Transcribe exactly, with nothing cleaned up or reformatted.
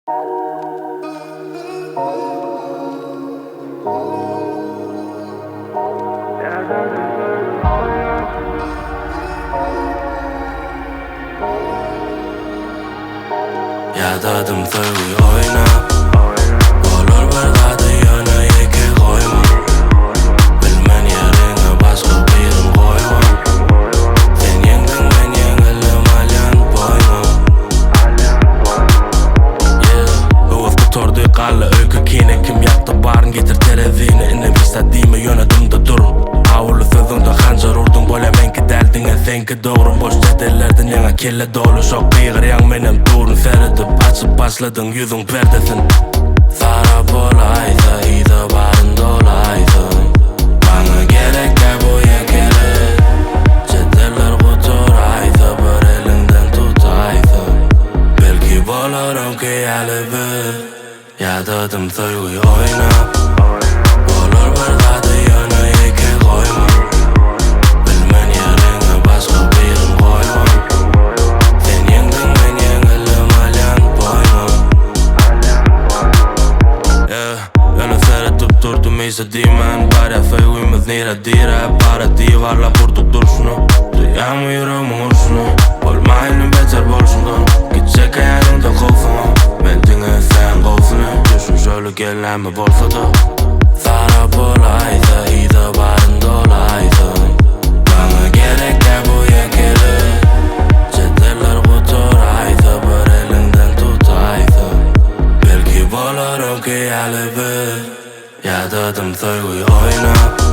Yadadım fırgı oyna Olur bir dadı yana yeke koyma Bilmen yerine başka birim koyma Sen yengin ben yengilim alyan boyma Yeah Bu hafta tordu qalı öykü kine Kim yaptı barın getir televini İnnem istediğimi yönetimde durun Avulu sözünde hancar urdun Böyle menki deldin en senki doğrun Boş cedellerden yana kelle dolu Şok biğir yang menem durun Seridip açıp başladın yüzün perdesin Sarap olaysa iyide barın dolaysın Bana gerek de bu yekeli Cedeller kuturaysa bir elinden tutaysın Belki bulurum ki yalibi Yadadım sevgi oyna Olur bir dadı yana yeke koyma Bilmen yerine başka birim koyma Sen yengin ben yengilim alyan boyma Yeah, öyle seyretip durdum istediğimen Bara sevgimiz nere dire Para divarla vurduk duruşunu Duyamıyorum uğruşunu Olmayının beter bolşundan Gidecek ayarında kovsana Ben dinle sen kovsana Düşün şöyle gelenme bolsa da Sarap olaysa iyide barın dolaysın Bana gerek de bu yekeli Cedeller kuturaysa bir elinden tutaysın Belki bulurum ki yalibi Yadadım sevgi oyna